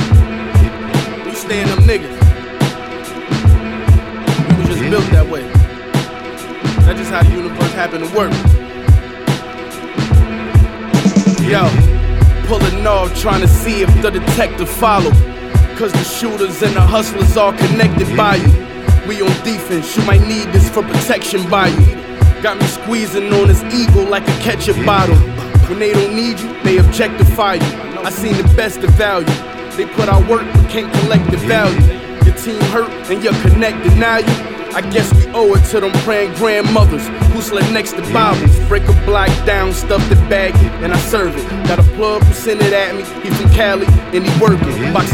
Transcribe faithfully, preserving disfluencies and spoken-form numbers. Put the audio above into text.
We stay in them niggas. We was just built that way. That's just how the universe happened to work. Yo, pulling off, trying to see if the detective follow. Cause the shooters and the hustlers all connected by you. We on defense, you might need this for protection by you. Got me squeezing on this ego like a ketchup bottle. When they don't need you, they objectify you. I seen the best of value. They put out work but can't collect the value. Your team hurt and you're connected now you. I guess we owe it to them praying grandmothers who slept next to Bibles. Break a block down, stuff the bag, and I serve it. Got a plug who sent it at me, he from Cali, and he working. Box